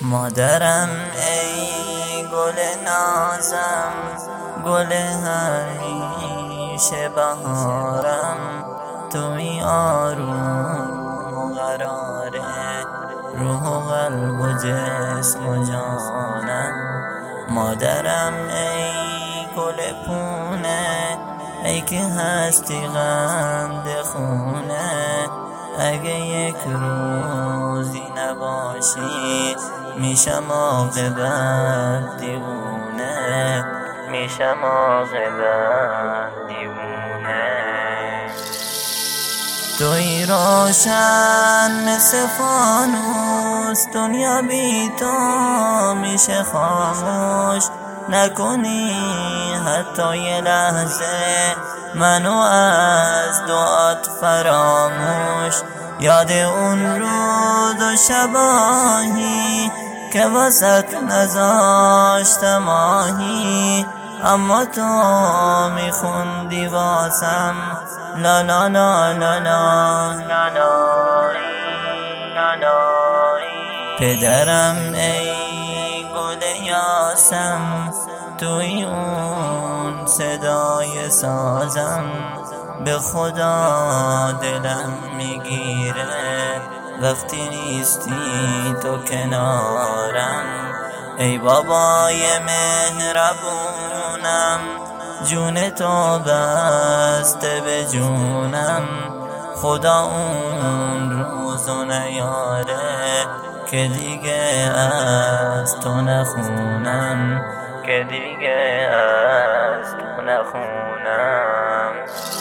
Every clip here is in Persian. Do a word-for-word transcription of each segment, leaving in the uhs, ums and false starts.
مادرم ای گل نازم، گل همیشه بهارم، توی آروم و قراره روح و قلب و جسم و جانم. مادرم ای گل پونه، ای که هستی قند خونه، اگه یک روزی نباشی میشم عاقبت دیوونه، میشم عاقبت دیوونه. توی روشن مثل فانوس، دنیا بی تو میشه خاموش، نکنی حتی یه لحظه منو از دعات فراموش. یاد اون روز و شباهی که واسط نذاشتم ماهی، اما تو میخوندی واسم لا لا لا لا لا لا لا لا. پدرم ای گل یاسم، توی اون صدای سازم، به خدا دلم میگیره وقتی نیستی تو کنارم. ای بابای مهربونم، جون تو بسته به جونم، خدا اون روزو نیاره که دیگه از تو نخونم، که دیگه از تو نخونم.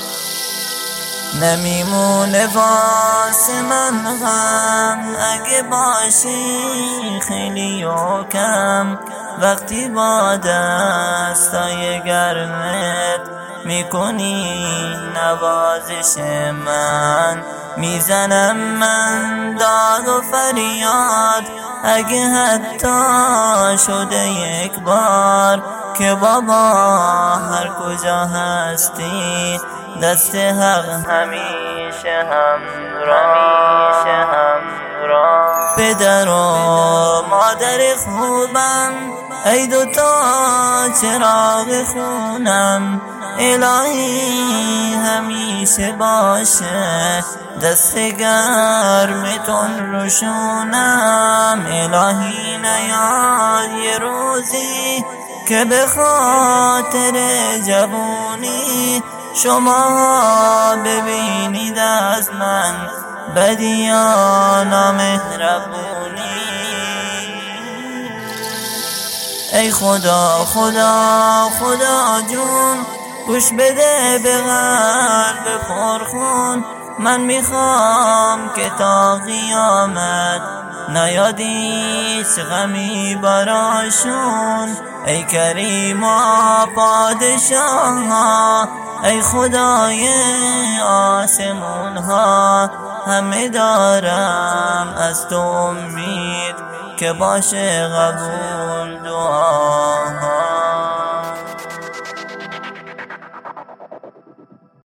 نمیمونه واسه من غم اگه باشی خیلی و کم، وقتی با دستای گرمت میکنی نوازش من، میزنم من داد و فریاد اگه حتی شده یک بار که بابا هر کجا هستی دست حق همیشه همراه، همیشه همراه. پدر و مادر خوبم، ای دوتا چراغ خونم، الهی همیشه باشه دست گرمتون روشونم. الهی نیاد یه روزی که به خاطر جوونی شما ببینید از من بدی یا نامهربونی. ای خدا خدا خدا جون، گوش بده به قلب پرخون، من میخوام که تا قیامت نیاد هیچ غمی براشون. ای کریم و پادشاه، ای خدای آسمون ها، همه دارم از تو امید که باشه قبول دعاها.